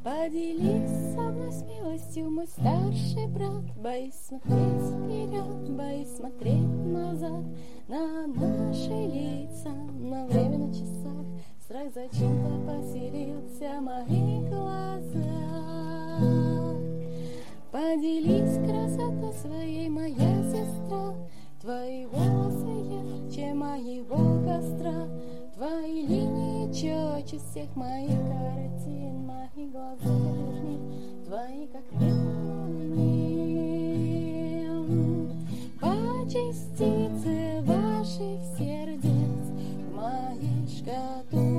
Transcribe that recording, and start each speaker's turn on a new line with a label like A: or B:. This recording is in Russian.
A: Поделись со мной смелостью, мой старший брат. Боюсь смотреть вперед, боюсь смотреть назад. На наши лица, на время на часах. Страх зачем-то поселился в моих глазах. Поделись красотой своей, моя сестра. Твои волосы ярче моего костра. Твои линии четче всех моих картин. Мои глаза нежней, твои как рентген. По частице ваших сердец в моей шкатулке